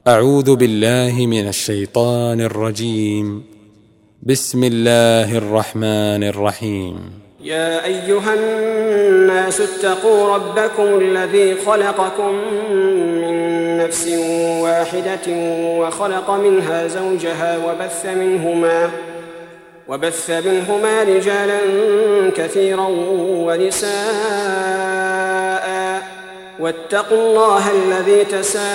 أعوذ بالله من الشيطان الرجيم. بسم الله الرحمن الرحيم. يا أيها الناس اتقوا ربكم الذي خلقكم من نفس واحدة وخلق منها زوجها وبث منهما رجالا كثيرا ونساء، واتقوا الله الذي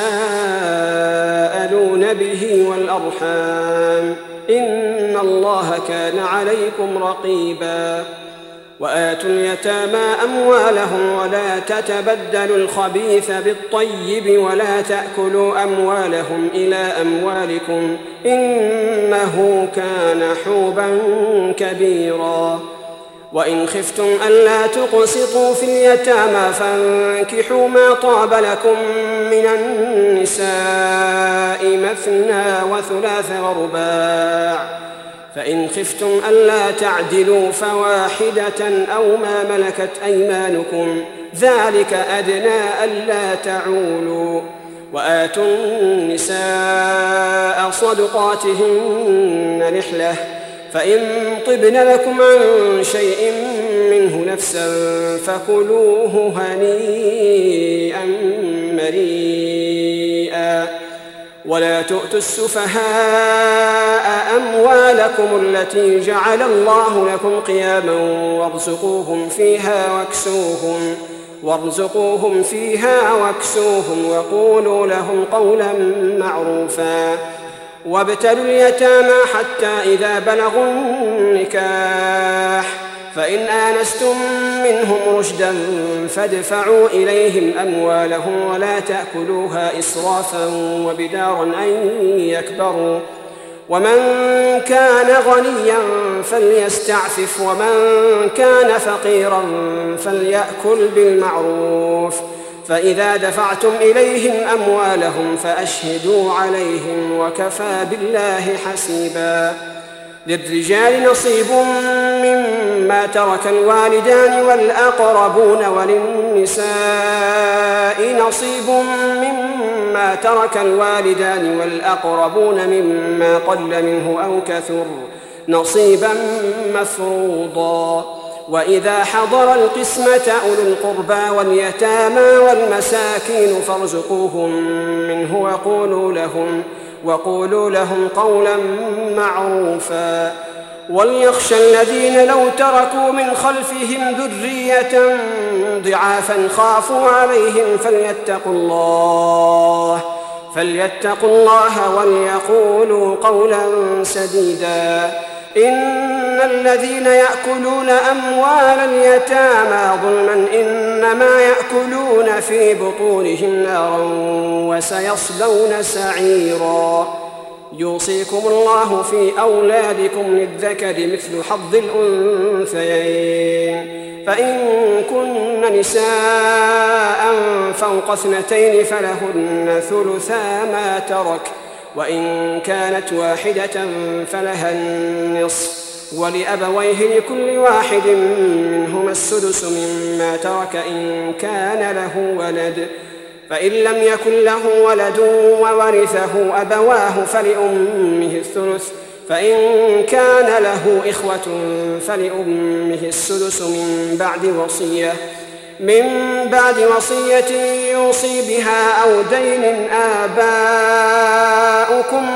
تساءلون به والأرحام، إن الله كان عليكم رقيبا. وآتوا اليتامى أموالهم ولا تتبدلوا الخبيث بالطيب ولا تأكلوا أموالهم إلى أموالكم، إنه كان حوبا كبيرا. وإن خفتم ألا تقسطوا في اليتامى فانكحوا ما طاب لكم من النساء مثنى وثلاث ورباع، فإن خفتم ألا تعدلوا فواحدة أو ما ملكت أيمانكم، ذلك أدنى ألا تعولوا. وآتوا النساء صدقاتهن نحلة، فإن طبن لكم عن شيء منه نفسا فكلوه هنيئا مريئا. ولا تؤتوا السفهاء أموالكم التي جعل الله لكم قياما وارزقوهم فيها واكسوهم وقولوا لهم قولا معروفا. وابتلوا اليتامى حتى إذا بلغوا النكاح، فإن آنستم منهم رشدا فادفعوا إليهم أموالهم ولا تأكلوها إسرافا وبدارا أن يكبروا. ومن كان غنيا فليستعفف، ومن كان فقيرا فليأكل بالمعروف. فإذا دفعتم إليهم أموالهم فأشهدوا عليهم، وكفى بالله حسيبا. للرجال نصيب مما ترك الوالدان والأقربون، وللنساء نصيب مما ترك الوالدان والأقربون مما قل منه أو كثر، نصيبا مفروضا. وإذا حضر القسمة أولو القربى واليتامى والمساكين فارزقوهم منه وقولوا لهم قولا معروفا. وليخشى الذين لو تركوا من خلفهم ذرية ضعافا خافوا عليهم فليتقوا الله وليقولوا قولا سديدا. إن الذين يأكلون أموال اليتامى ظلما إنما يأكلون في بطونهم نارا وسيصلون سعيرا. يوصيكم الله في أولادكم للذكر مثل حظ الأنثيين، فإن كن نساء فوق 2 فلهن ثلثا ما ترك، وإن كانت واحدة فلها النصف، ولأبويه لكل واحد منهما السدس مما ترك إن كان له ولد، فإن لم يكن له ولد وورثه أبواه فلأمه الثلث، فإن كان له إخوة فلأمه السدس من بعد وصية يوصي بها أو دين. آباؤكم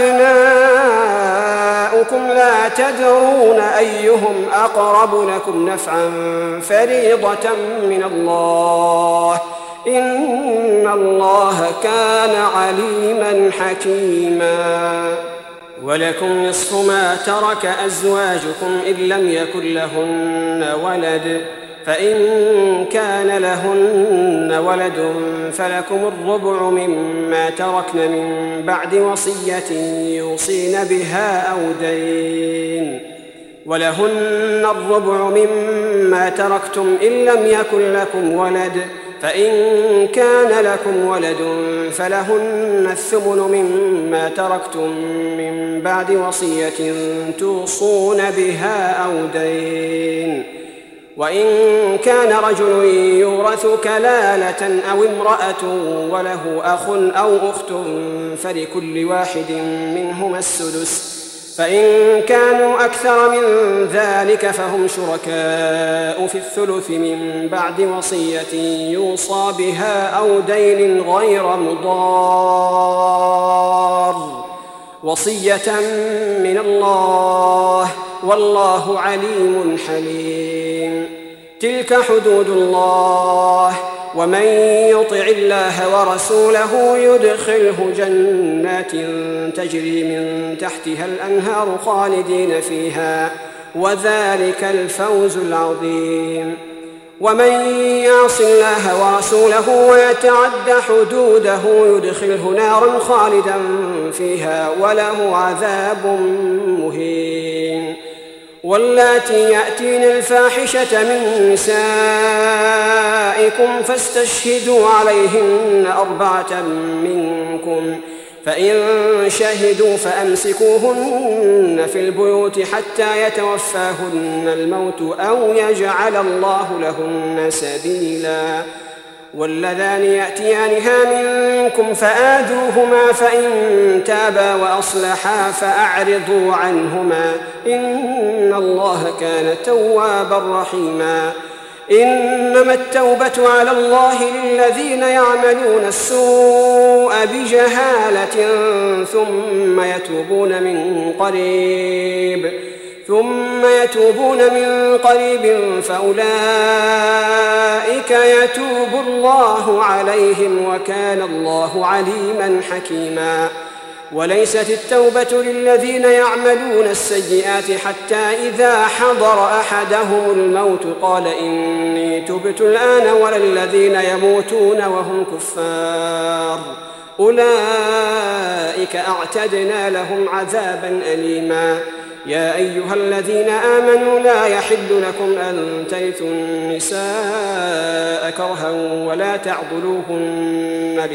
وأبناؤكم لا تدرون أيهم أقرب لكم نفعا فريضة من الله، إن الله كان عليما حكيما. ولكم نصف ما ترك أزواجكم إن لم يكن لهن ولد، فإن كان لهن ولد فلكم الربع مما تركن من بعد وصية يوصين بها أو دين، ولهن الربع مما تركتم إن لم يكن لكم ولد، فإن كان لكم ولد فلهن الثمن مما تركتم من بعد وصية توصون بها أو دين، وإن كان رجل يورث كلالة أو امرأة وله أخ أو أخت فلكل واحد منهما السدس، فإن كانوا أكثر من ذلك فهم شركاء في الثلث من بعد وصية يوصى بها أو دين غير مضار، وصية من الله والله عليم حليم. تلك حدود الله، ومن يطع الله ورسوله يدخله جنات تجري من تحتها الأنهار خالدين فيها، وذلك الفوز العظيم. ومن يعص الله ورسوله ويتعد حدوده يدخله نارا خالدا فيها وله عذاب مهين. واللاتي يأتين الفاحشة من نسائكم فاستشهدوا عليهن 4 منكم، فإن شهدوا فأمسكوهن في البيوت حتى يتوفاهن الموت أو يجعل الله لهن سبيلا. واللذان يأتيانها منكم فآذوهما، فإن تابا وأصلحا فأعرضوا عنهما، إن الله كان توابا رحيما. إنما التوبة على الله للذين يعملون السوء بجهالة ثم يتوبون من قريب فأولئك يتوب الله عليهم، وكان الله عليما حكيما. وليست التوبة للذين يعملون السيئات حتى إذا حضر أحدهم الموت قال إني تبت الآن، ولا الذين يموتون وهم كفار، أولئك أعتدنا لهم عذابا أليما. يا أيها الذين آمنوا لا يحل لكم أن ترثوا النساء كرها ولا تعضلوهن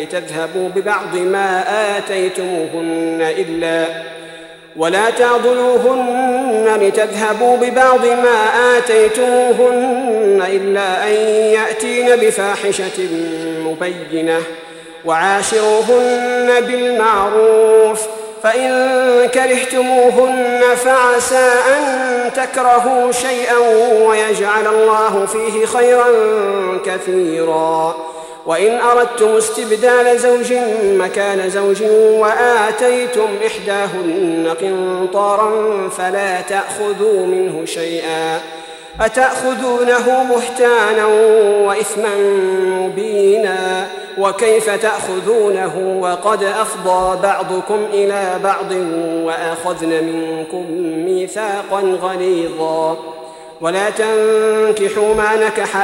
لتذهبوا ببعض ما آتيتموهن إلا أن يأتين بفاحشة مبينة، وعاشروهن بالمعروف، فإن كرهتموهن فعسى أن تكرهوا شيئا ويجعل الله فيه خيرا كثيرا. وإن أردتم استبدال زوج مكان زوج وآتيتم إحداهن قنطارا فلا تأخذوا منه شيئا، أتأخذونه بهتانا وإثما مبينا، وكيف تأخذونه وقد أفضى بعضكم إلى بعض وأخذن منكم ميثاقا غليظا. ولا تنكحوا ما نكح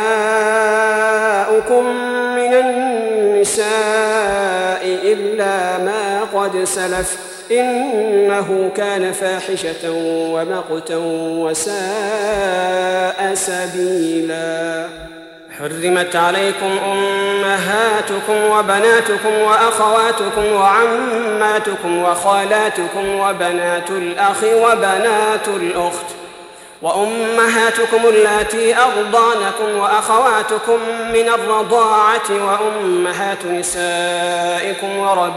آباؤكم من النساء إلا ما قد سلف، إنه كان فاحشة ومقتا وساء سبيلا. حرمت عليكم أمهاتكم وبناتكم وأخواتكم وعماتكم وخالاتكم وبنات الأخ وبنات الأخت وأمهاتكم اللاتي أرضانكم وأخواتكم من الرضاعة وأمهات نسائكم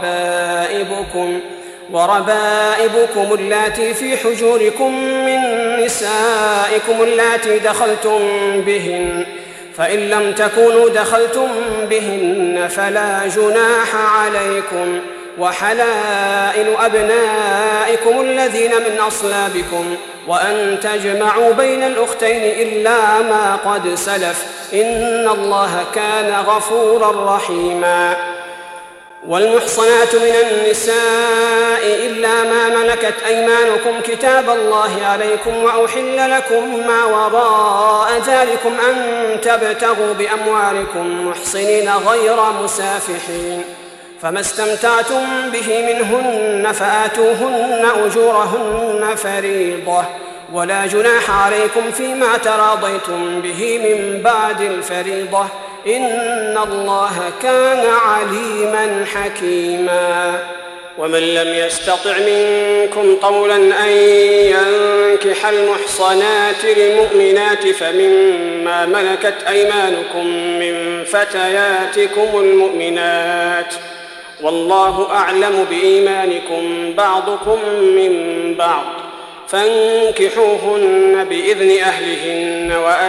وربائبكم اللاتي في حجوركم من نسائكم اللاتي دخلتم بهن، فإن لم تكونوا دخلتم بهن فلا جناح عليكم، وحلائل أبنائكم الذين من أصلابكم، وأن تجمعوا بين الأختين إلا ما قد سلف، إن الله كان غفورا رحيما. والمحصنات من النساء إلا ما ملكت أيمانكم كتاب الله عليكم، وأحل لكم ما وراء ذلكم أن تبتغوا بأموالكم محصنين غير مسافحين، فما استمتعتم به منهن فآتوهن أجورهن فريضة، ولا جناح عليكم فيما تراضيتم به من بعد الفريضة، إن الله كان عليما حكيما. ومن لم يستطع منكم طولا أن ينكح المحصنات المؤمنات فمما ملكت أيمانكم من فتياتكم المؤمنات، والله أعلم بإيمانكم بعضكم من بعض، فانكحوهن بإذن أهلهن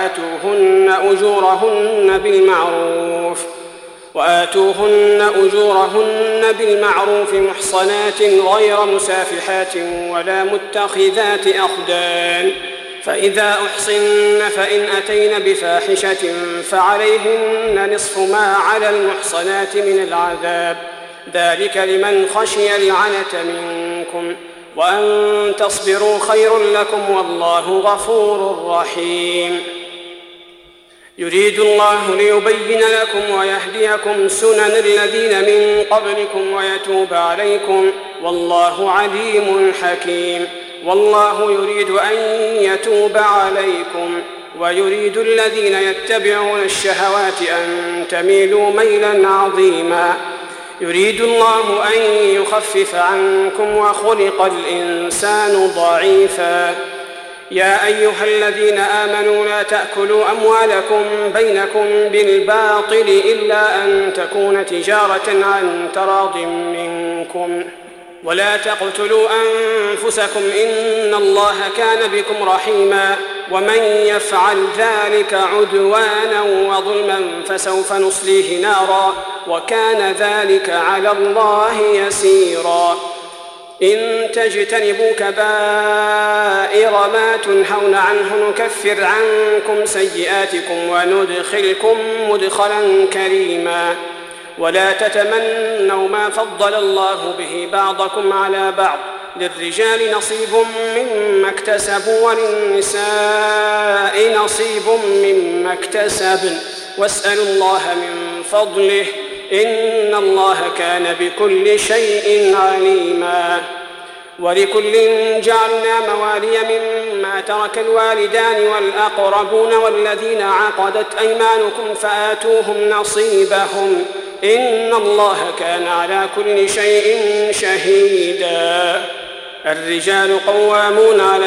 وآتوهن أجورهن بالمعروف محصنات غير مسافحات ولا متخذات أخدان، فإذا أحصن فإن أتين بفاحشة فعليهن نصف ما على المحصنات من العذاب، ذلك لمن خشي العنة منكم، وأن تصبروا خير لكم والله غفور رحيم. يريد الله ليبين لكم ويهديكم سنن الذين من قبلكم ويتوب عليكم، والله عليم حكيم. والله يريد أن يتوب عليكم ويريد الذين يتبعون الشهوات أن تميلوا ميلا عظيما. يريد الله أن يخفف عنكم وخلق الإنسان ضعيفا. يا أيها الذين آمنوا لا تأكلوا أموالكم بينكم بالباطل إلا أن تكون تجارة عن تراض منكم، ولا تقتلوا أنفسكم إن الله كان بكم رحيما، ومن يفعل ذلك عدوانا وظلما فسوف نصليه نارا وكان ذلك على الله يسيرا. إن تجتنبوا كبائر ما تنهون عنه نكفر عنكم سيئاتكم وندخلكم مدخلا كريما. ولا تتمنوا ما فضل الله به بعضكم على بعض، للرجال نصيب مما اكتسبوا وللنساء نصيب مما اكتسبن، واسألوا الله من فضله إن الله كان بكل شيء عليما. ولكل جعلنا موالي مما ترك الوالدان والأقربون والذين عقدت أيمانكم فآتوهم نصيبهم إن الله كان على كل شيء شهيدا. الرجال قوامون على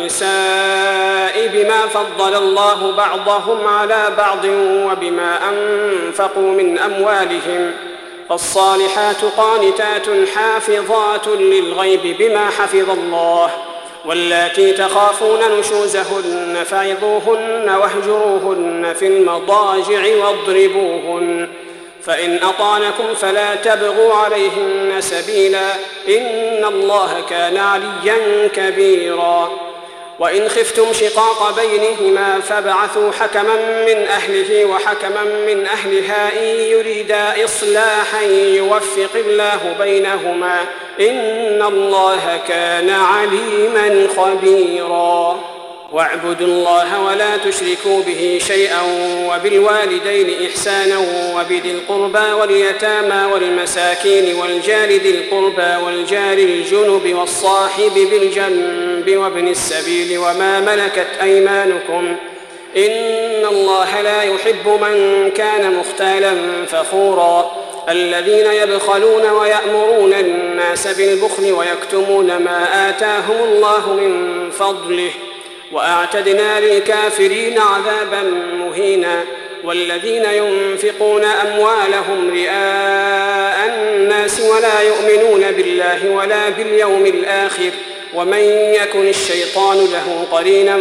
النساء بما فضل الله بعضهم على بعض وبما أنفقوا من أموالهم، فالصالحات قانتات حافظات للغيب بما حفظ الله، واللاتي تخافون نشوزهن فعظوهن واهجروهن في المضاجع واضربوهن، فإن أطعنكم فلا تبغوا عليهن سبيلا إن الله كان عليا كبيرا. وإن خفتم شقاق بينهما فابعثوا حكما من أهله وحكما من أهلها إن يريدا إصلاحا يوفق الله بينهما إن الله كان عليما خبيرا. واعبدوا الله ولا تشركوا به شيئا وبالوالدين إحسانا وبذي القربى واليتامى والمساكين والجار ذي القربى والجار الجنب والصاحب بالجنب وابن السبيل وما ملكت أيمانكم إن الله لا يحب من كان مختالا فخورا. الذين يبخلون ويأمرون الناس بالبخل ويكتمون ما آتاهم الله من فضله وأعتدنا للكافرين عذابا مهينا. والذين ينفقون أموالهم رئاء الناس ولا يؤمنون بالله ولا باليوم الآخر ومن يكن الشيطان له قرينا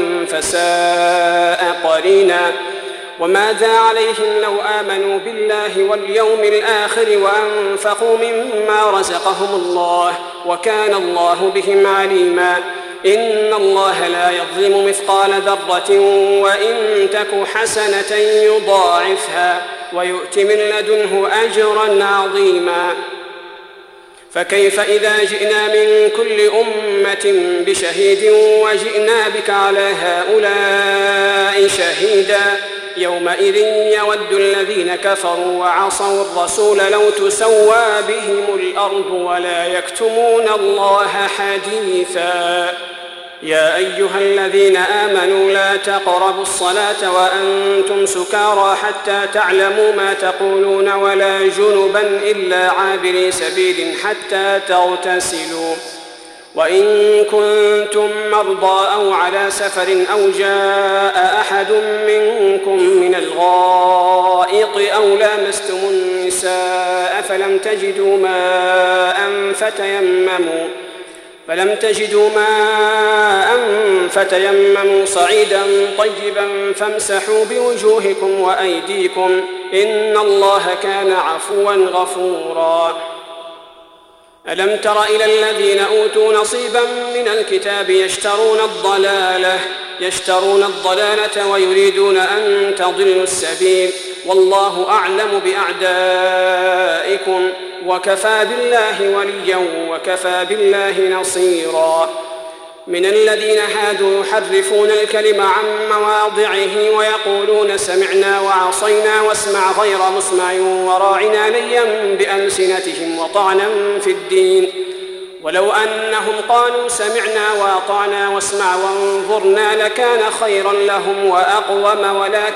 فساء قرينا. وماذا عليهم لو آمنوا بالله واليوم الآخر وأنفقوا مما رزقهم الله وكان الله بهم عليما. إن الله لا يظلم مثقال ذرة وإن تك حسنة يضاعفها ويؤت من لدنه أجرا عظيما. فكيف إذا جئنا من كل أمة بشهيد وجئنا بك على هؤلاء شهيدا يومئذ يود الذين كفروا وعصوا الرسول لو تسوى بهم الأرض ولا يكتمون الله حديثا. يا أيها الذين آمنوا لا تقربوا الصلاة وأنتم سكارى حتى تعلموا ما تقولون ولا جنبا إلا عابري سبيل حتى تغتسلوا وإن كنتم مرضى أو على سفر أو جاء أحد منكم من الغائط أو لامستم النساء فلم تجدوا ماء فتيمموا صعيدا طيبا فامسحوا بوجوهكم وأيديكم إن الله كان عفوا غفورا ألم تر إلى الذين أوتوا نصيبا من الكتاب يشترون الضلالة ويريدون أن تضلوا السبيل والله أعلم بأعدائكم وكفى بالله وليا وكفى بالله نصيرا من الذين هادوا يحرفون الكلم عن مواضعه ويقولون سمعنا وعصينا واسمع غير مسمع وراعنا ليا بألسنتهم وطعنا في الدين ولو أنهم قالوا سمعنا وأطعنا واسمع وانظرنا لكان خيرا لهم وأقوم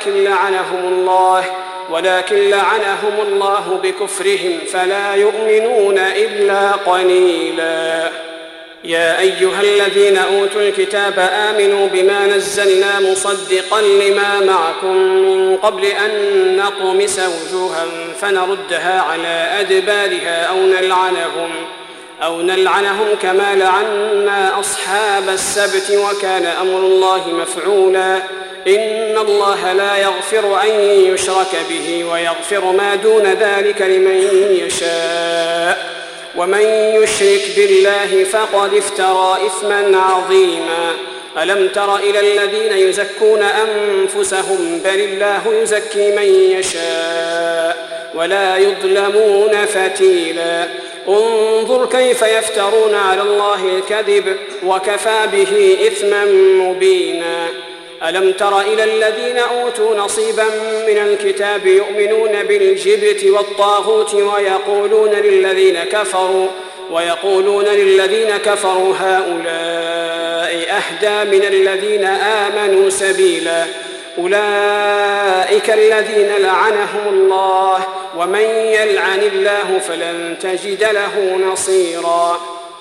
ولكن لعنهم الله بكفرهم فلا يؤمنون إلا قليلا يا أيها الذين أوتوا الكتاب آمنوا بما نزلنا مصدقا لما معكم من قبل أن نطمس وجوها فنردها على أدبارها أو نلعنهم كما لعنا أصحاب السبت وكان أمر الله مفعولا إن الله لا يغفر أن يشرك به ويغفر ما دون ذلك لمن يشاء ومن يشرك بالله فقد افترى إثما عظيما ألم تر إلى الذين يزكون أنفسهم بل الله يزكي من يشاء ولا يظلمون فتيلا انظر كيف يفترون على الله الكذب وكفى به إثما مبينا ألم تر إلى الذين أوتوا نصيبا من الكتاب يؤمنون بالجبت والطاغوت ويقولون للذين كفروا هؤلاء أهدى من الذين آمنوا سبيلا أولئك الذين لعنهم الله ومن يلعن الله فلن تجد له نصيرا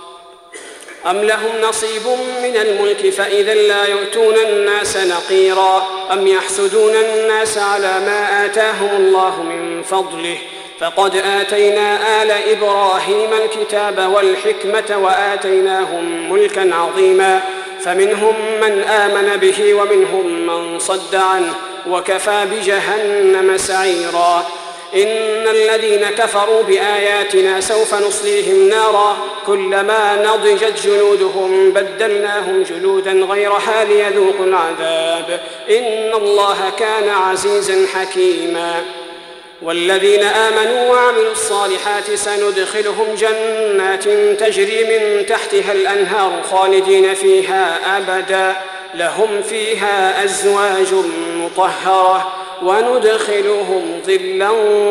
أم لهم نصيب من الملك فإذا لا يؤتون الناس نقيرا أم يحسدون الناس على ما آتاهم الله من فضله فقد آتينا آل إبراهيم الكتاب والحكمة وآتيناهم ملكا عظيما فمنهم من آمن به ومنهم من صد عنه وكفى بجهنم سعيرا إن الذين كفروا بآياتنا سوف نصليهم نارا كلما نضجت جلودهم بدلناهم جلودا غيرها ليذوقوا العذاب إن الله كان عزيزا حكيما والذين آمنوا وعملوا الصالحات سندخلهم جنات تجري من تحتها الأنهار خالدين فيها أبدا لهم فيها أزواج مطهرة وندخلهم ظلا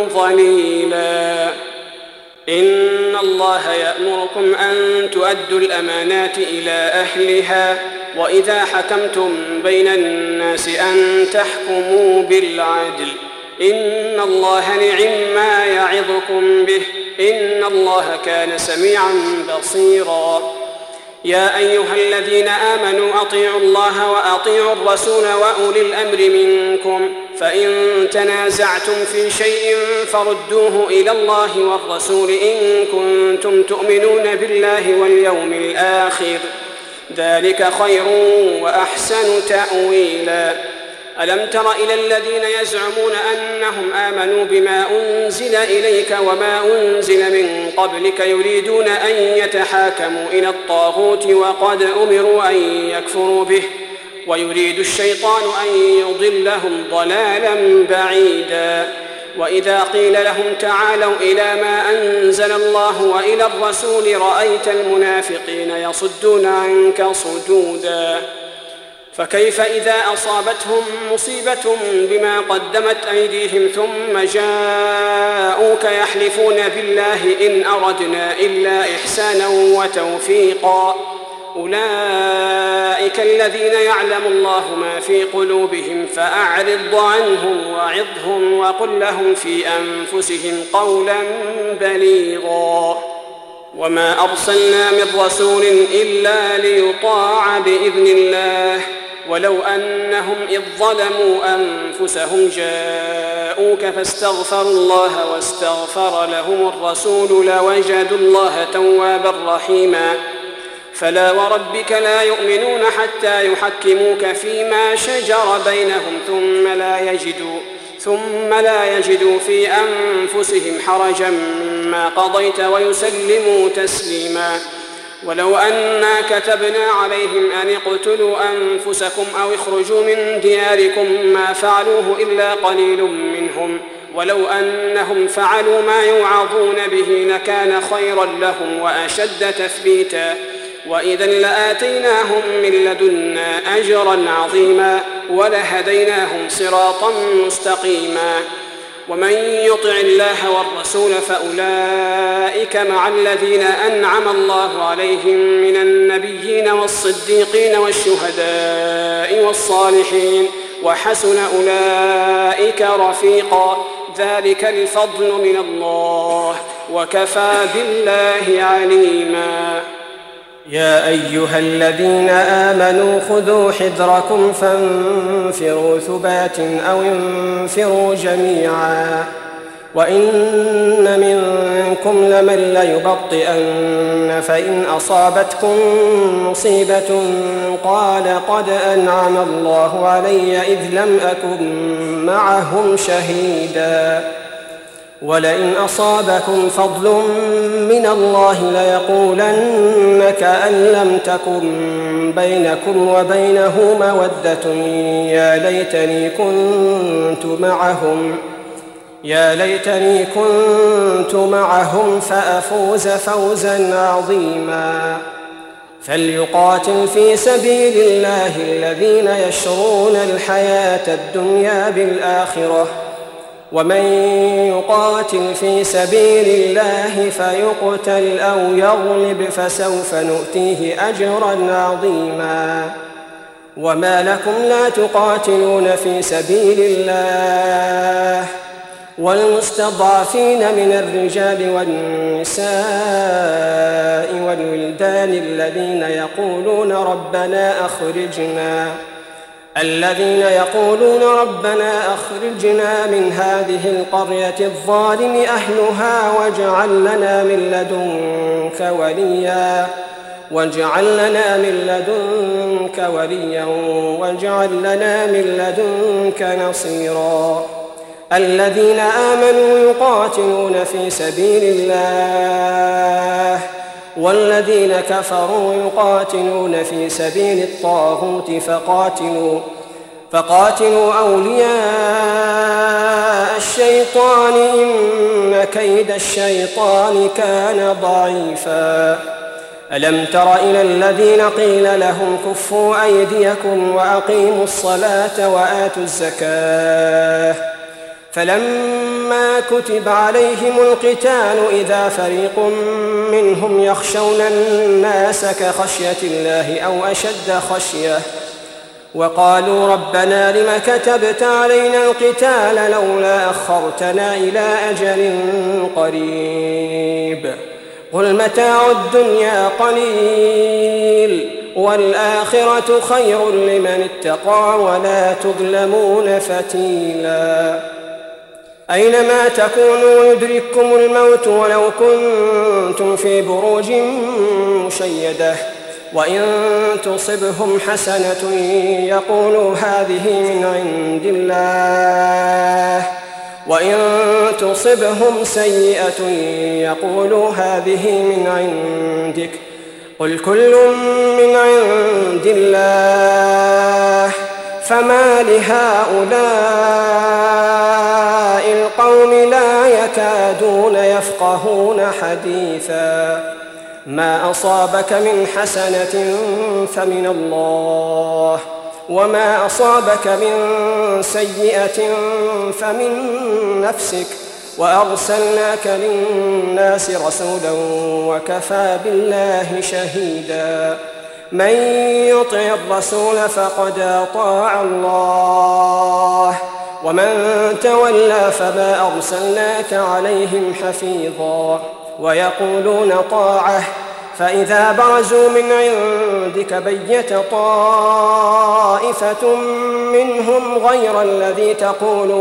ظليلا إن الله يأمركم أن تؤدوا الأمانات إلى أهلها وإذا حكمتم بين الناس أن تحكموا بالعدل إن الله نعم ما يعظكم به إن الله كان سميعا بصيرا يا أيها الذين آمنوا أطيعوا الله وأطيعوا الرسول وأولي الأمر منكم فإن تنازعتم في شيء فردوه إلى الله والرسول إن كنتم تؤمنون بالله واليوم الآخر ذلك خير وأحسن تأويلا ألم تر إلى الذين يزعمون أنهم آمنوا بما أنزل إليك وما أنزل من قبلك يريدون أن يتحاكموا إلى الطاغوت وقد أمروا أن يكفروا به ويريد الشيطان أن يضلهم ضلالا بعيدا وإذا قيل لهم تعالوا إلى ما أنزل الله وإلى الرسول رأيت المنافقين يصدون عنك صدودا فكيف إذا أصابتهم مصيبة بما قدمت أيديهم ثم جاءوك يحلفون بالله إن أردنا إلا إحسانا وتوفيقا أولئك الذين يعلم الله ما في قلوبهم فأعرض عنهم وعظهم وقل لهم في أنفسهم قولا بليغا وما أرسلنا من رسول إلا ليطاع بإذن الله ولو أنهم إذ ظلموا أنفسهم جاءوك فاستغفروا الله واستغفر لهم الرسول لوجدوا الله توابا رحيما فلا وربك لا يؤمنون حتى يحكموك فيما شجر بينهم ثم لا يجدوا في أنفسهم حرجا مما قضيت ويسلموا تسليما ولو أنا كتبنا عليهم أن اقتلوا أنفسكم أو اخرجوا من دياركم ما فعلوه إلا قليل منهم ولو أنهم فعلوا ما يوعظون به لكان خيرا لهم وأشد تثبيتا وإذا لآتيناهم من لدنا أجرا عظيما ولهديناهم صراطا مستقيما ومن يطع الله والرسول فأولئك مع الذين أنعم الله عليهم من النبيين والصديقين والشهداء والصالحين وحسن أولئك رفيقا ذلك الفضل من الله وكفى بالله عليما يا أيها الذين آمنوا خذوا حذركم فانفروا ثبات أو انفروا جميعا وإن منكم لمن ليبطئن فإن أصابتكم مصيبة قال قد أنعم الله علي إذ لم أكن معهم شهيدا ولئن أصابكم فضل من الله ليقولن كأن لم تكن بينكم وبينه مودة يا ليتني كنت معهم فأفوز فوزا عظيما فليقاتل في سبيل الله الذين يشرون الحياة الدنيا بالآخرة ومن يقاتل في سبيل الله فيقتل أو يغلب فسوف نؤتيه أجرا عظيما وما لكم لا تقاتلون في سبيل الله والمستضعفين من الرجال والنساء والولدان الذين يقولون ربنا أخرجنا من هذه القرية الظالم أهلها واجعل لنا من لدنك نصيرا الذين آمنوا يقاتلون في سبيل الله والذين كفروا يقاتلون في سبيل الطاغوت فقاتلوا أولياء الشيطان إن كيد الشيطان كان ضعيفا ألم تر إلى الذين قيل لهم كفوا أيديكم وأقيموا الصلاة وآتوا الزكاة فلما كتب عليهم القتال إذا فريق منهم يخشون الناس كخشية الله أو أشد خشية وقالوا ربنا لم كتبت علينا القتال لولا أخرتنا إلى أجل قريب قل متاع الدنيا قليل والآخرة خير لمن اتقى ولا تظلمون فتيلا أينما تكونوا يدرككم الموت ولو كنتم في بروج مشيدة وإن تصبهم حسنة يقولوا هذه من عند الله وإن تصبهم سيئة يقولوا هذه من عندك قل كل من عند الله فما لهؤلاء القوم لا يكادون يفقهون حديثا ما أصابك من حسنة فمن الله وما أصابك من سيئة فمن نفسك وأرسلناك للناس رسولا وكفى بالله شهيدا من يطع الرسول فقد أطاع الله ومن تولى فما أرسلناك عليهم حفيظا ويقولون طاعة فإذا برزوا من عندك بيت طائفة منهم غير الذي تقول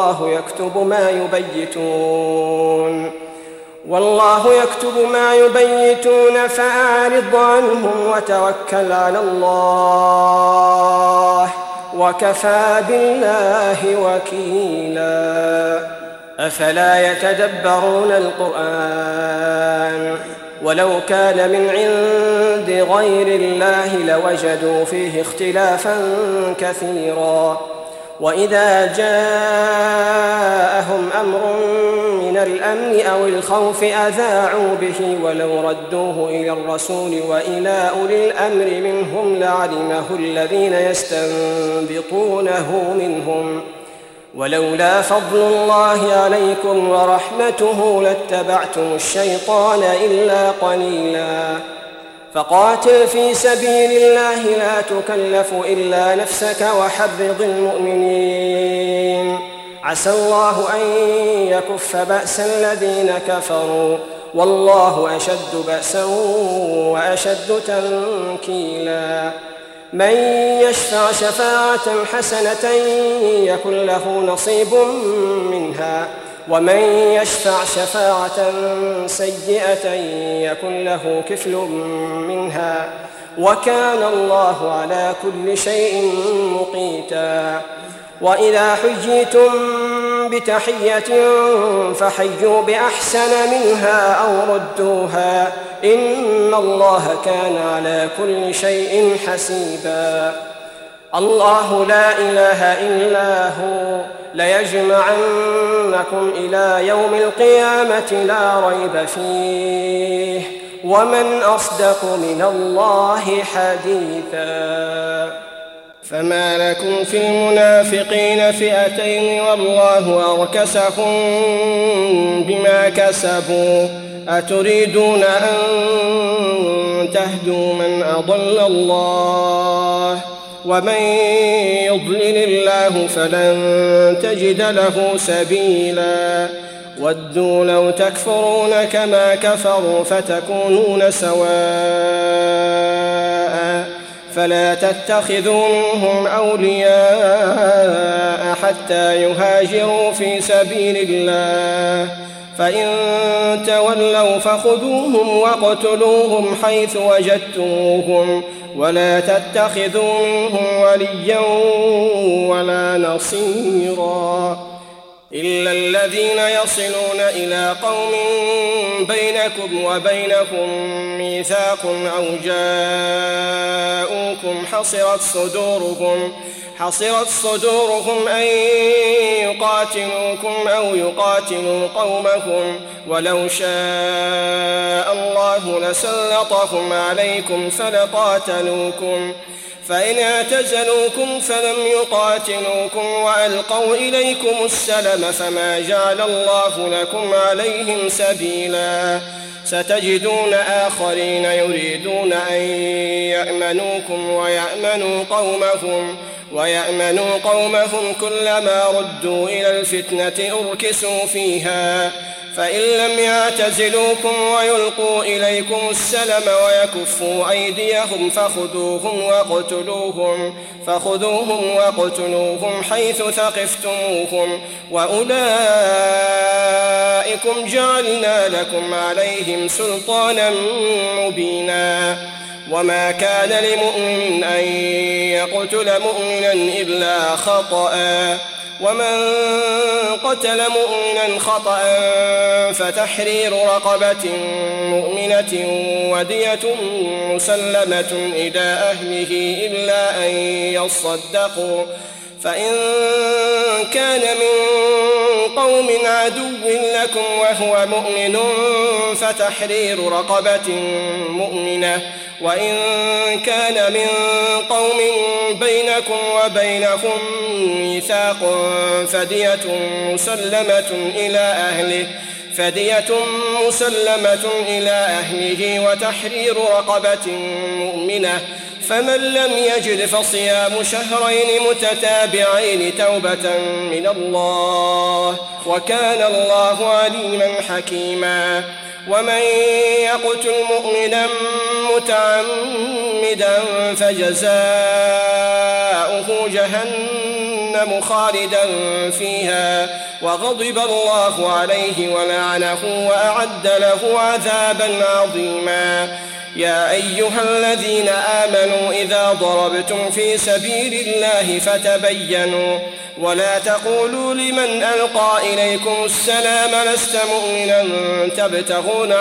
والله يكتب ما يبيتون فأعرض عنهم وتوكل على الله وكفى بالله وكيلا. أفلا يتدبرون القرآن ولو كان من عند غير الله لوجدوا فيه اختلافا كثيرا وإذا جاءهم أمر من الأمن أو الخوف أذاعوا به ولو ردوه إلى الرسول وإلى أولي الأمر منهم لعلمه الذين يستنبطونه منهم ولولا فضل الله عليكم ورحمته لاتبعتم الشيطان إلا قليلا. فقاتل في سبيل الله لا تكلف إلا نفسك وحرض المؤمنين عسى الله أن يكف بأس الذين كفروا والله أشد بأسا وأشد تنكيلا. من يشفع شفاعة حسنة يكن له نصيب منها ومن يشفع شفاعة سيئة يكن له كفل منها وكان الله على كل شيء مقيتا. وإذا حييتم بتحية فحيوا بأحسن منها أو ردوها إن الله كان على كل شيء حسيبا. الله لا إله إلا هو ليجمعنكم إلى يوم القيامة لا ريب فيه ومن أصدق من الله حديثا. فما لكم في المنافقين فئتين والله أركسهم بما كسبوا أتريدون أن تهدوا من أضل الله ومن يضلل الله فلن تجد له سبيلا. ودوا لو تكفرون كما كفروا فتكونون سواء فلا تتخذوا منهم أولياء حتى يهاجروا في سبيل الله فإن تولوا فخذوهم واقتلوهم حيث وجدتموهم ولا تتخذوا منهم وليا ولا نصيرا إلا الذين يصلون إلى قوم بينكم وبينهم ميثاق أو جاءوكم حصرت صدورهم أن يقاتلوكم أو يقاتلوا قومهم ولو شاء الله لسلطهم عليكم فلقاتلوكم فإن اعتزلوكم فلم يقاتلوكم وألقوا إليكم السلم فما جعل الله لكم عليهم سبيلا. ستجدون آخرين يريدون أن يأمنوكم ويأمنوا قومهم كلما ردوا إلى الفتنة أركسوا فيها فإن لم يعتزلوكم ويلقوا إليكم السلم ويكفوا أيديهم فخذوهم واقتلوهم حيث ثقفتموهم وأولئكم جعلنا لكم عليهم سلطانا مبينا. وما كان لمؤمن أن يقتل مؤمنا إلا خطأ ومن قتل مؤمنا خطأ فتحرير رقبة مؤمنة ودية مسلمة إلى أهله إلا أن يصدقوا فإن كان من قوم عدو لكم وهو مؤمن فتحرير رقبة مؤمنة وإن كان من قوم بينكم وبينهم ميثاق فدية مسلمة إلى أهله فدية مسلمة إلى أهله وتحرير رقبة مؤمنة، فمن لم يجد فصيام شهرين متتابعين توبة من الله، وكان الله عليما حكيما. ومن يقتل مؤمنا متعمدا فجزاؤه جهنم خالدا فيها وغضب الله عليه ولعنه وأعد له عذابا عظيما. يا أيها الذين آمنوا إذا ضربتم في سبيل الله فتبينوا ولا تقولوا لمن ألقى إليكم السلام لست مؤمنا تبتغون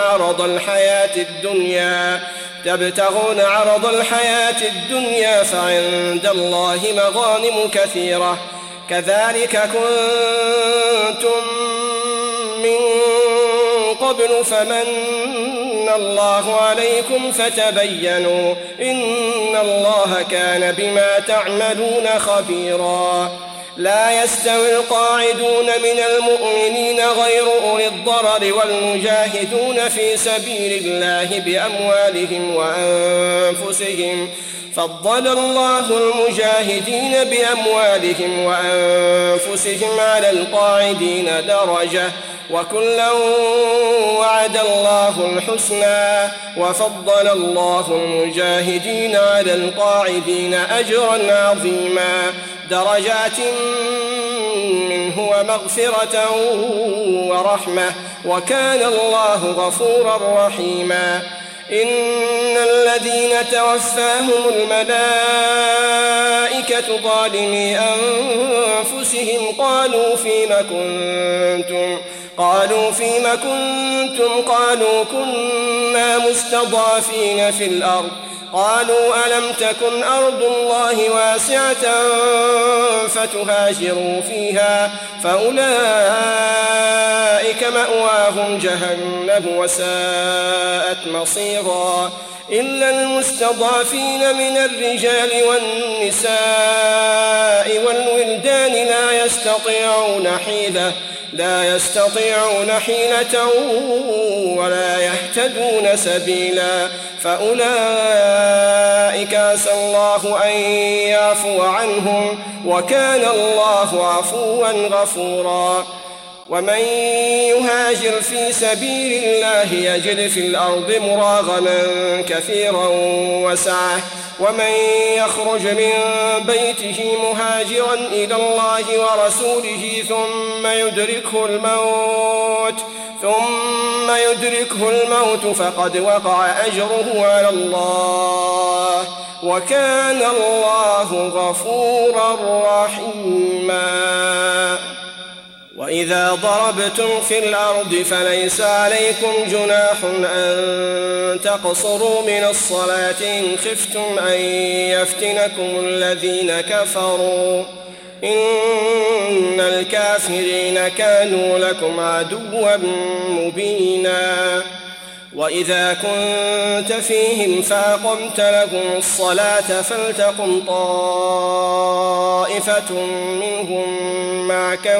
عرض الحياة الدنيا فعند الله مغانم كثيرة كذلك كنتم من قبل فمن الله عليكم فتبينوا إن الله كان بما تعملون خبيرا. لا يستوي القاعدون من المؤمنين غير أولي الضرر والمجاهدون في سبيل الله بأموالهم وأنفسهم، فضل الله المجاهدين بأموالهم وأنفسهم على القاعدين درجة، وكلا وعد الله الحسنى، وفضل الله المجاهدين على القاعدين أجرا عظيما، درجات منه ومغفرة ورحمة، وكان الله غفورا رحيما. إن الذين توفاهم الملائكة ظالمي أنفسهم قالوا فيم كنتم قالوا كنا مستضعفين في الأرض قالوا ألم تكن أرض الله واسعة فتهاجروا فيها فأولئك مأواهم جهنم وساءت مصيرا. إلا المستضعفين من الرجال والنساء والولدان لا يستطيعون حيلة ولا يهتدون سبيلا، فأولئك عسى الله أن يعفو عنهم وكان الله عفوا غفورا. ومن يهاجر في سبيل الله يجد في الأرض مراغما كثيرا وسعة، ومن يخرج من بيته مهاجرا إلى الله ورسوله ثم يدركه الموت فقد وقع أجره على الله، وكان الله غفورا رحيما. وإذا ضربتم في الأرض فليس عليكم جناح أن تقصروا من الصلاة إن خفتم أن يفتنكم الذين كفروا إن الكافرين كانوا لكم عدوا مبينا. وإذا كنت فيهم فأقمت لهم الصلاة فلتقم طائفة منهم معك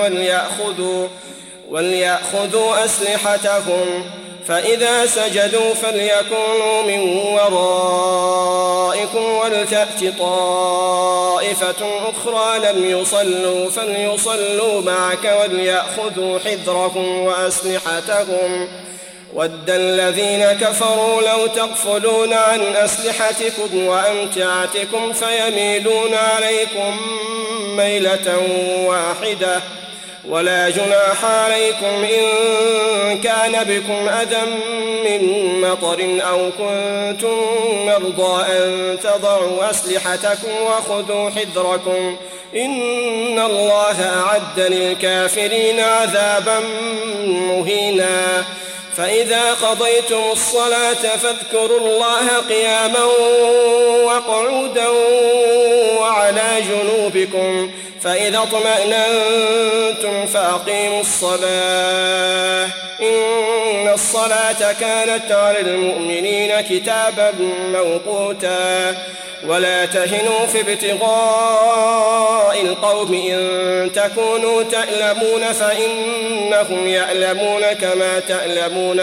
وليأخذوا أسلحتهم، فإذا سجدوا فليكونوا من ورائكم ولتأت طائفة أخرى لم يصلوا فليصلوا معك وليأخذوا حذرهم وأسلحتهم. ود الذين كفروا لو تغفلون عن أسلحتكم وأمتعتكم فيميلون عليكم ميلة واحدة، ولا جناح عليكم إن كان بكم أذى من مطر أو كنتم مرضى أن تضعوا أسلحتكم وخذوا حذركم إن الله أعد للكافرين عذابا مهينا. فإذا قضيتم الصلاة فاذكروا الله قياما وقعودا وعلى جنوبكم، فإذا اطمأننتم فأقيموا الصلاة إن الصلاة كانت على المؤمنين كتابا موقوتا ولا تهنوا في ابتغاء القوم إن تكونوا تألمون فإنهم يألمون كما تألمون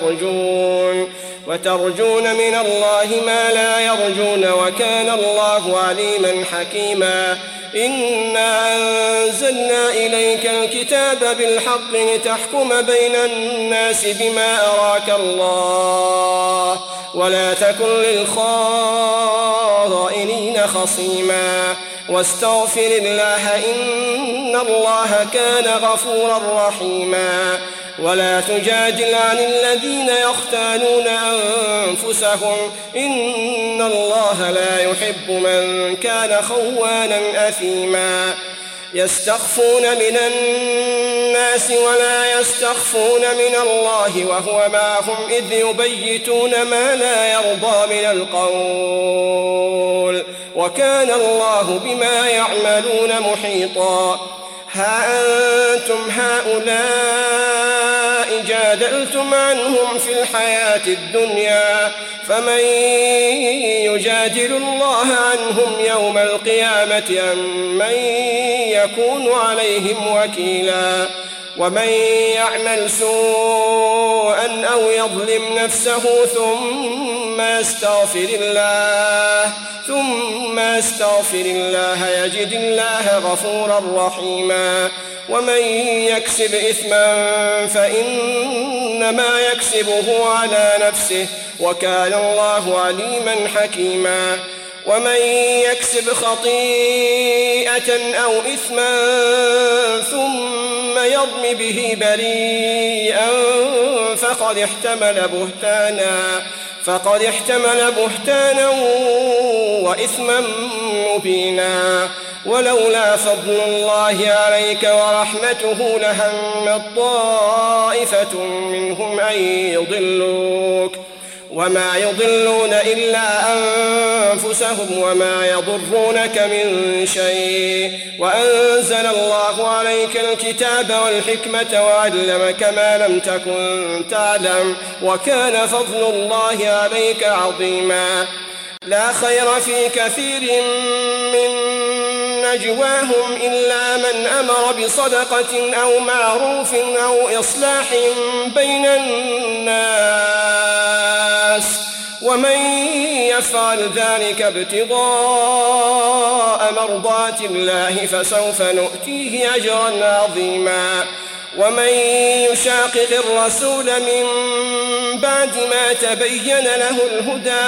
وترجون من الله ما لا يرجون وكان الله عليما حكيما إنا أنزلنا إليك الكتاب بالحق لتحكم بين الناس بما أراك الله ولا تكن للخائنين خصيما واستغفر الله إن الله كان غفورا رحيما ولا تجادل عن الذين يختانون أنفسهم إن الله لا يحب من كان خوانا أثيما يستخفون من الناس ولا يستخفون من الله وهو معهم إذ يبيتون ما لا يرضى من القول وكان الله بما يعملون محيطا ها أنتم هؤلاء جادلتم عنهم في الحياة الدنيا فمن يجادل الله عنهم يوم القيامة أم من يكون عليهم وكيلا ومن يعمل سوءا أو يظلم نفسه ثم يستغفر الله يجد الله غفورا رحيما ومن يكسب إثما فإنما يكسبه على نفسه وكان الله عليما حكيما ومن يكسب خطيئة أو إثما ثم يرم به بريئا فقد احتمل بهتانا وإثما مبينا ولولا فضل الله عليك ورحمته لهمت طائفة منهم أن يضلوك وما يضلون إلا أنفسهم وما يضرونك من شيء وأنزل الله عليك الكتاب والحكمة وعلمك ما لم تكن تعلم وكان فضل الله عليك عظيما لا خير في كثير من نجواهم إلا من أمر بصدقة أو معروف أو إصلاح بين الناس ومن يفعل ذلك ابتغاء مرضات الله فسوف نؤتيه أجرا عظيما ومن يشاقق الرسول من بعد ما تبين له الهدى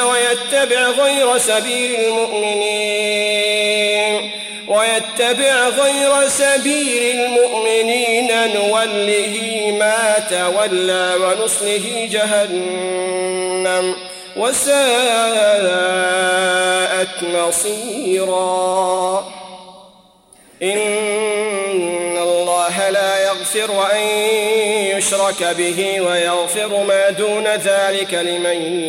ويتبع غير سبيل المؤمنين نوله ما تولى ونصله جهنم وساءت مصيرا إن الله لا يغفر أن يشرك به ويغفر ما دون ذلك لمن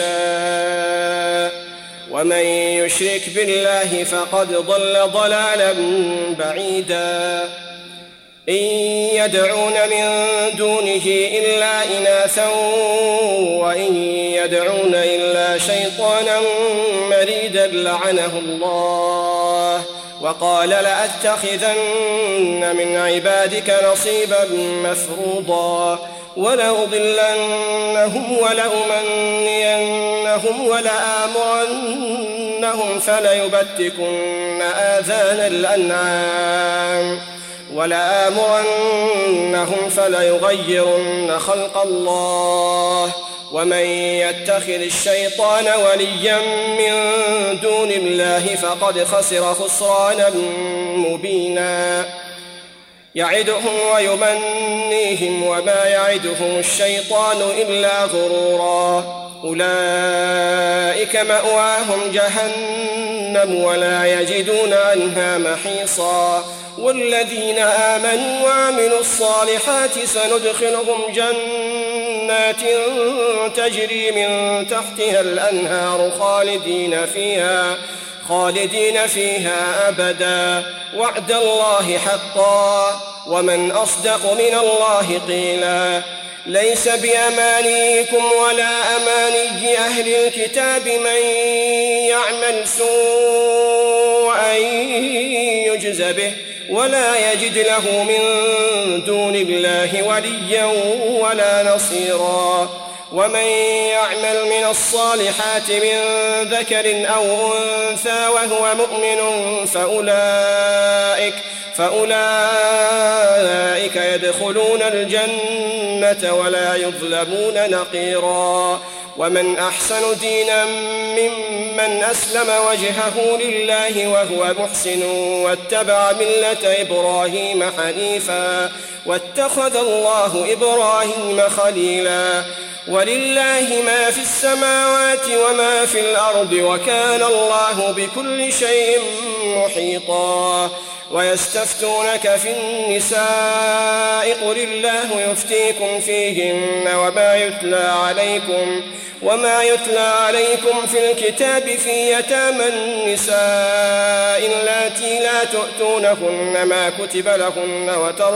يشاء ومن يشرك بالله فقد ضل ضلالا بعيدا إن يدعون من دونه إلا إناثا وإن يدعون إلا شيطانا مريدا لعنه الله وقال لأتخذن من عبادك نصيبا مفروضا ولأضلنهم ولأمنينهم ولآمرنهم فليبتكن آذان الأنعام فليغيرن خلق الله ومن يتخذ الشيطان وليا من دون الله فقد خسر خسرانا مبينا يعدهم ويمنيهم وما يعدهم الشيطان إلا غرورا أولئك مأواهم جهنم ولا يجدون عنها محيصا والذين آمنوا وعملوا الصالحات سندخلهم جنات تجري من تحتها الأنهار خالدين فيها أبدا وعد الله حقا ومن أصدق من الله قيلا ليس بأمانيكم ولا أماني أهل الكتاب من يعمل سوءا يجز به ولا يجد له من دون الله وليا ولا نصيرا. ومن يعمل من الصالحات من ذكر أو أنثى وهو مؤمن فأولئك يدخلون الجنة ولا يظلمون نقيرا. ومن أحسن دينا ممن أسلم وجهه لله وهو محسن واتبع ملة إبراهيم حنيفا واتخذ الله إبراهيم خليلا. ولله ما في السماوات وما في الأرض وكان الله بكل شيء محيطا. ويستفتونك في النساء قل الله يفتيكم فيهن وما يتلى عليكم في الكتاب في يتامى النساء اللاتي لا تؤتونهن ما كتب لهن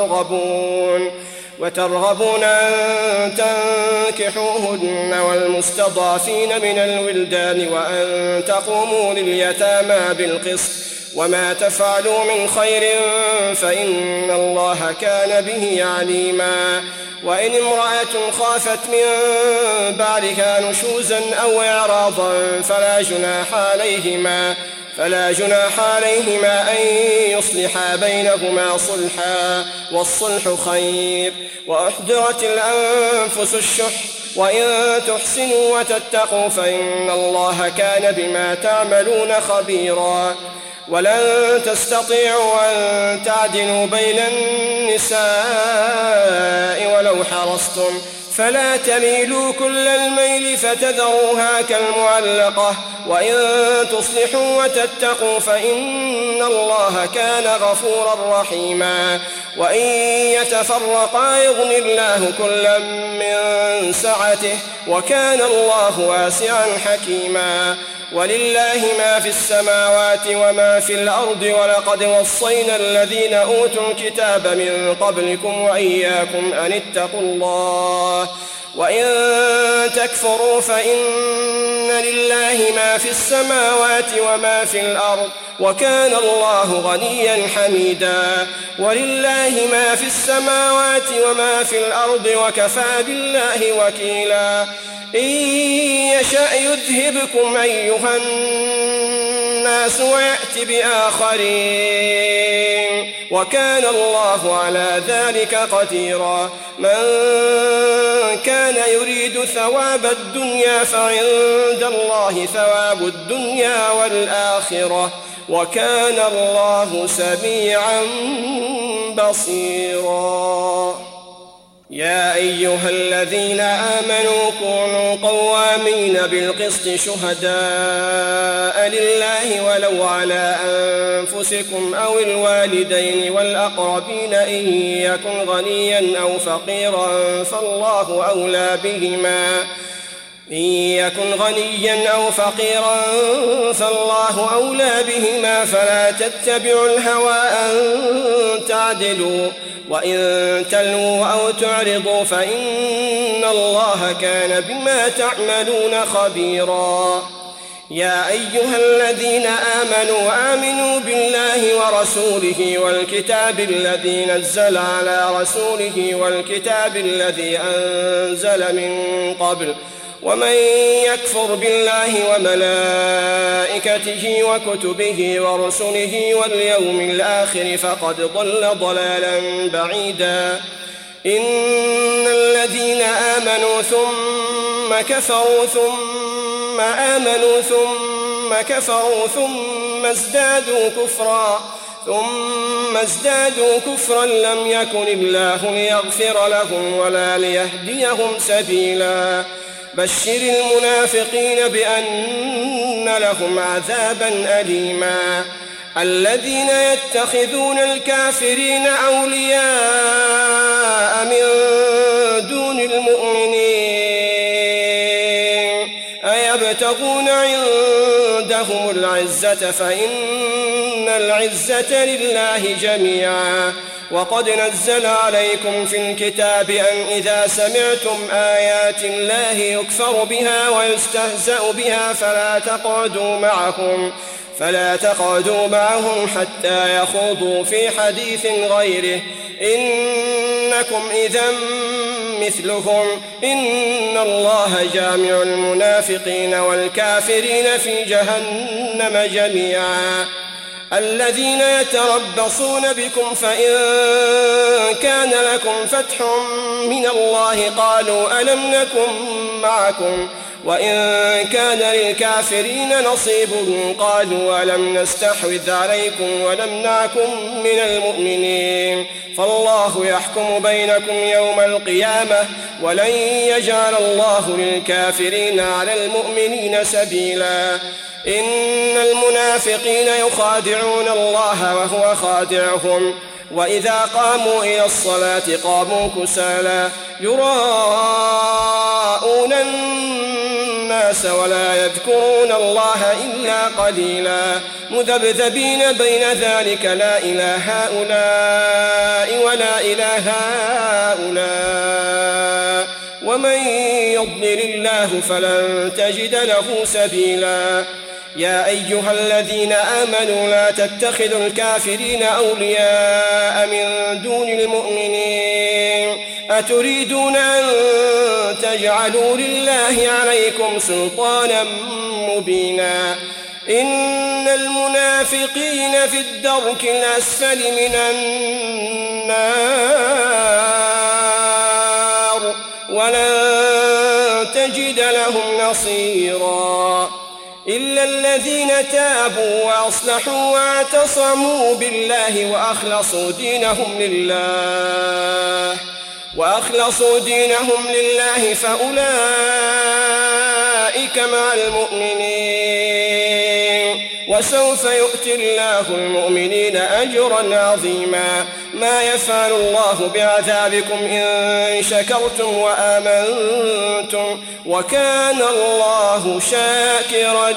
وترغبون أن تنكحوهن والمستضعفين من الولدان وأن تقوموا لليتامى بالقسط وما تفعلوا من خير فإن الله كان به عليما. وإن امرأة خافت من بعدها نشوزا أو إعراضا فلا جناح عليهما أن يصلحا بينهما صلحا والصلح خير. وأحضرت الأنفس الشح وإن تحسنوا وتتقوا فإن الله كان بما تعملون خبيرا. ولن تستطيعوا أن تعدلوا بين النساء ولو حرصتم فلا تميلوا كل الميل فتذروها كالمعلقة. وإن تصلحوا وتتقوا فإن الله كان غفورا رحيما. وإن يتفرقا يغن الله كلا من سعته وكان الله واسعا حكيما. ولله ما في السماوات وما في الأرض ولقد وصينا الذين أوتوا الكتاب من قبلكم وإياكم أن اتقوا الله. وإن تكفروا فإن لله ما في السماوات وما في الأرض وكان الله غنيا حميدا. ولله ما في السماوات وما في الأرض وكفى بالله وكيلا. إن يشأ يذهبكم أيها الناس ويأتي بآخرين وكان الله على ذلك قديرا. من كان يريد ثواب الدنيا فعند الله ثواب الدنيا والآخرة وكان الله سميعا بصيرا. يا أيها الذين آمنوا كونوا قوامين بالقسط شهداء لله ولو على أنفسكم أو الوالدين والأقربين إن يكن غنيا أو فقيرا فالله أولى بهما فلا تتبعوا الهوى أن تعدلوا وإن تلووا أو تعرضوا فإن الله كان بما تعملون خبيرا. يا أيها الذين آمنوا بالله ورسوله والكتاب الذي نزل على رسوله والكتاب الذي أنزل من قبل ومن يكفر بالله وملائكته وكتبه ورسله واليوم الآخر فقد ضل ضلالا بعيدا. إن الذين آمنوا ثم كفروا ثم آمنوا ثم كفروا ثم ازدادوا كفرا لم يكن الله ليغفر لهم ولا ليهديهم سبيلا. بشر المنافقين بأن لهم عذابا أليما. الذين يتخذون الكافرين أولياء من دون المؤمنين أيبتغون عندهم العزة فإن العزة لله جميعا وقد نزل عليكم في الكتاب أن إذا سمعتم آيات الله يكفر بها ويستهزأ بها فلا تقعدوا معهم حتى يخوضوا في حديث غيره إنكم إذا مثلهم إن الله جامع المنافقين والكافرين في جهنم جميعا. الذين يتربصون بكم فإن كان لكم فتح من الله قالوا ألم نكن معكم وإن كان للكافرين نصيب قالوا ألم نستحوذ عليكم ونمنعكم من المؤمنين فالله يحكم بينكم يوم القيامة ولن يجعل الله للكافرين على المؤمنين سبيلا. إن المنافقين يخادعون الله وهو خادعهم وإذا قاموا إلى الصلاة قاموا كسالى يراءون الناس ولا يذكرون الله إلا قليلا مذبذبين بين ذلك لا إله هؤلاء ولا إله هؤلاء ومن يضلل الله فلن تجد له سبيلا. يا أيها الذين آمنوا لا تتخذوا الكافرين أولياء من دون المؤمنين أتريدون أن تجعلوا لله عليكم سلطانا مبينا. إن المنافقين في الدرك الأسفل من النار ولن تجد لهم نصيرا إلا الذين تابوا وأصلحوا واعتصموا بالله وأخلصوا دينهم لله فأولئك مع المؤمنين وسوف يؤتي الله المؤمنين أجرا عظيما. ما يفعل الله بعذابكم إن شكرتم وآمنتم وكان الله شاكرا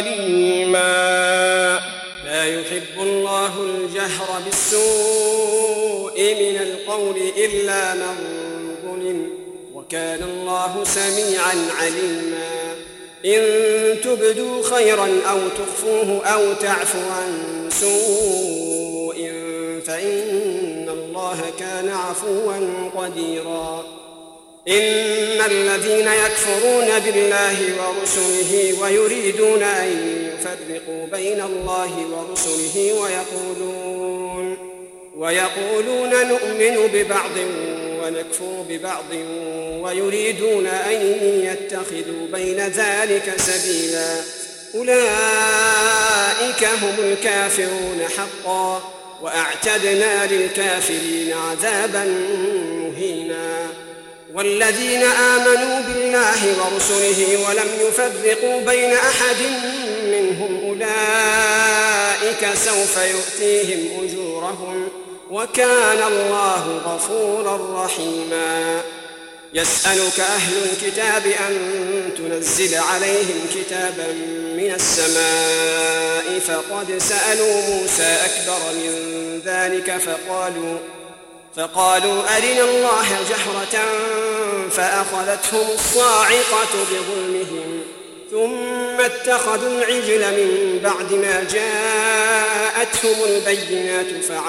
عليما. لا يحب الله الجهر بالسوء من القول إلا من ظلم وكان الله سميعا عليما. إن تبدوا خيرا أو تخفوه أو تعفو عن سوء فإن الله كان عفوا قديرا. إن الذين يكفرون بالله ورسله ويريدون أن يفرقوا بين الله ورسله ويقولون نؤمن ببعض ونكفر ببعض ويريدون أن يتخذوا بين ذلك سبيلا أولئك هم الكافرون حقا وأعتدنا للكافرين عذابا مهينا. والذين آمنوا بالله ورسله ولم يفرقوا بين أحد منهم أولئك سوف يؤتيهم أجورهم وكان الله غفورا رحيما. يسألك أهل الكتاب أن تنزل عليهم كتابا من السماء فقد سألوا موسى أكبر من ذلك فقالوا أرنا الله جهرة فأخذتهم الصاعقة بظلمهم ثم اتخذوا العجل من بعد ما جاءتهم البينات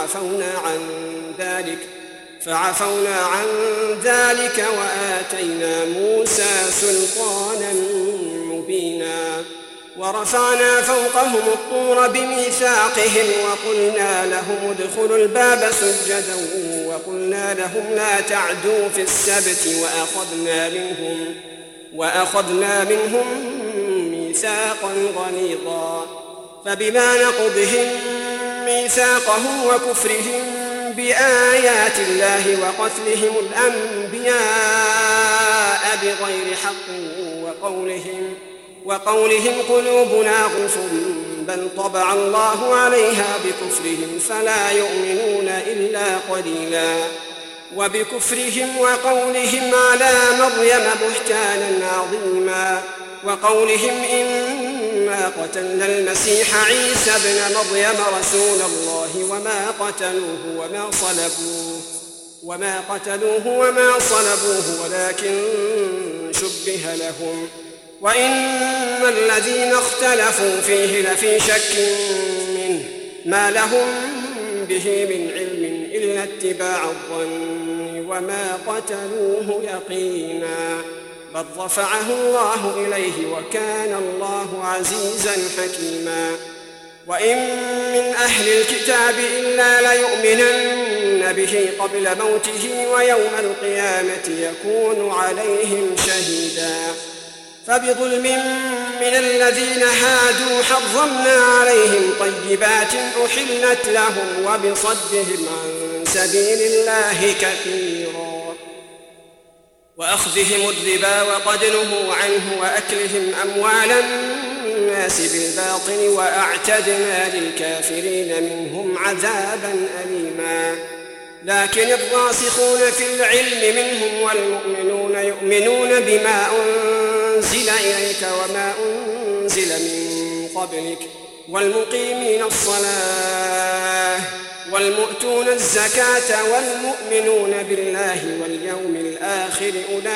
فعفونا عن ذلك وآتينا موسى سلطانا مبينا. ورفعنا فوقهم الطور بميثاقهم وقلنا لهم ادخلوا الباب سجدا وقلنا لهم لا تعدوا في السبت وأخذنا منهم ميثاقا غليظا. فبما نقضهم ميثاقهم وكفرهم بآيات الله وقتلهم الأنبياء بغير حق وقولهم قلوبنا غلف بل طبع الله عليها بكفرهم فلا يؤمنون إلا قليلا. وبكفرهم وقولهم على مريم بهتانا عظيما وقولهم إنا قتلنا المسيح عيسى ابن مريم رسول الله وما قتلوه وما صلبوه ولكن شبه لهم وإن الذين اختلفوا فيه لفي شك منه ما لهم به من علم إلا اتباع الظن وما قتلوه يقينا بل رفعه الله إليه وكان الله عزيزا حكيما وإن من أهل الكتاب إلا ليؤمنن به قبل موته ويوم القيامة يكون عليهم شهيدا فبظلم من الذين هادوا حرمنا عليهم طيبات أحلت لهم وبصدهم عن سبيل الله كثيرا وأخذهم الربا وقد نهوا عنه وأكلهم أموال الناس بالباطل وأعتدنا للكافرين منهم عذابا أليما لكن الراسخون في العلم منهم والمؤمنون يؤمنون بما أنزل إليك وما أنزل من قبلك والمقيمين الصلاة والمؤتون الزكاة والمؤمنون بالله واليوم الآخر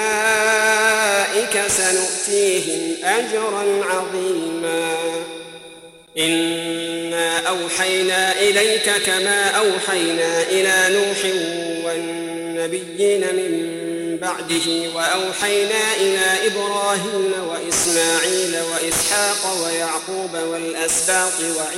أولئك سنؤتيهم أجرا عظيما إنا أوحينا إليك كما أوحينا إلى نوح والنبيين من بعده وأوحينا إلى إبراهيم وإسماعيل وإسحاق ويعقوب والأسباط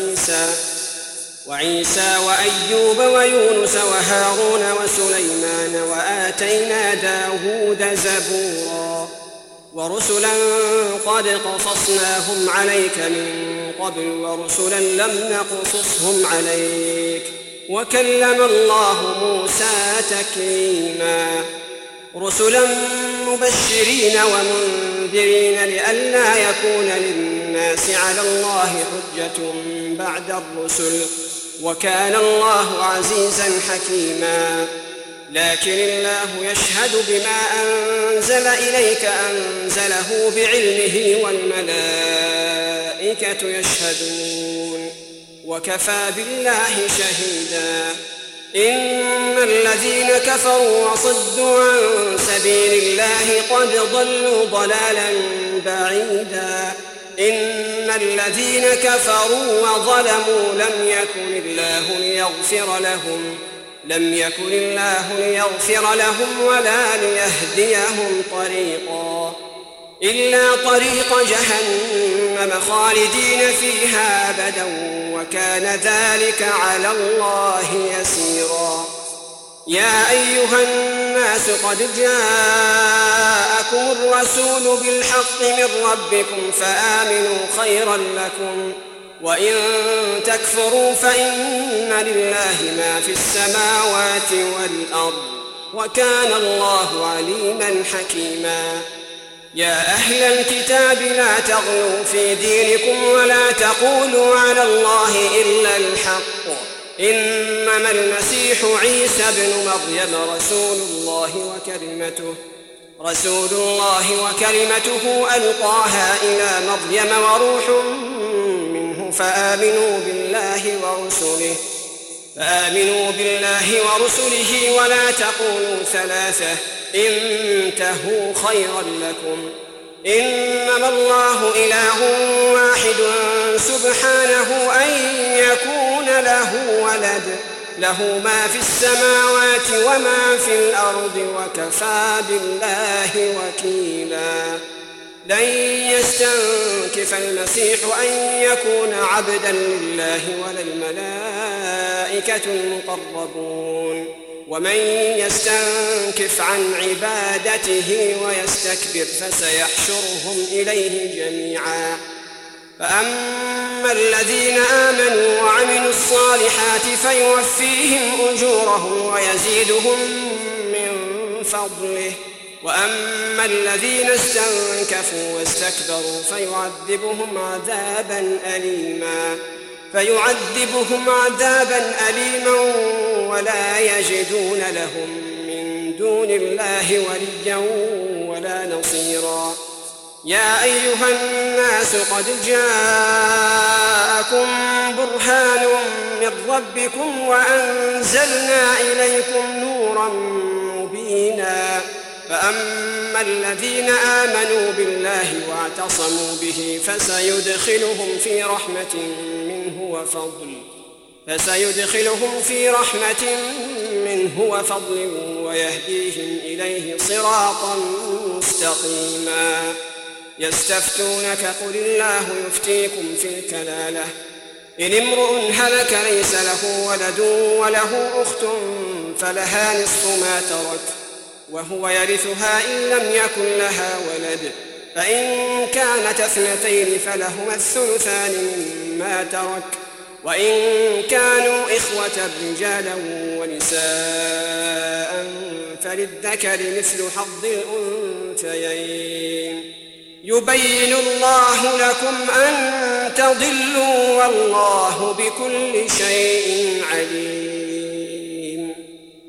وعيسى وأيوب ويونس وهارون وسليمان وآتينا داود زبورا ورسلا قد قصصناهم عليك من قبل ورسلا لم نقصصهم عليك وكلم الله موسى تكليما رسلا مبشرين ومنذرين لئلا يكون للناس على الله حجة بعد الرسل وكان الله عزيزا حكيما لكن الله يشهد بما أنزل إليك أنزله بعلمه والملائكة يشهدون وكفى بالله شهيدا إن الذين كفروا وصدوا عن سبيل الله قد ضلوا ضلالا بعيدا إن الذين كفروا وظلموا لم يكن الله ليغفر لهم ولا ليهديهم طريقا إلا طريق جهنم خالدين فيها أبدا وكان ذلك على الله يسيرا يا أيها الناس قد جاءكم الرسول بالحق من ربكم فآمنوا خيرا لكم وإن تكفروا فإن لله ما في السماوات والأرض وكان الله عليما حكيما يا أهل الكتاب لا تغلوا في دينكم ولا تقولوا على الله إلا الحق إنما المسيح عيسى ابن مريم رسول الله وكلمته ألقاها إلى مريم وروح منه فآمنوا بالله ورسله ولا تقولوا ثلاثة انتهوا خيرا لكم إنما الله إله واحد سبحانه أن يكون له ولد له ما في السماوات وما في الأرض وكفى بالله وكيلا لن يستنكف المسيح أن يكون عبدا لله ولا الملائكة المقربون ومن يستنكف عن عبادته ويستكبر فسيحشرهم إليه جميعا فأما الذين آمنوا وعملوا الصالحات فيوفيهم أجورهم ويزيدهم من فضله وأما الذين استنكفوا واستكبروا فيعذبهم عذابا أليما ولا يجدون لهم من دون الله وليا ولا نصيرا يا أيها الناس قد جاءكم ربكم وأنزلنا إليكم نورا مبينا. فأما الذين آمنوا بالله واعتصموا به فسيدخلهم في رحمة منه وفضل ويهديهم إليه صراطا مستقيما. يستفتونك قل الله يفتيكم في الكلالة إن امرؤ هلك ليس له ولد وله أخت فلها نصف ما ترك وهو يرثها إن لم يكن لها ولد، فإن كانت اثنتين فلهما الثلثان مما ترك، وإن كانوا إخوة رجالا ونساء فللذكر مثل حظ الأنثيين. يبين الله لكم أن تضلوا والله بكل شيء عليم.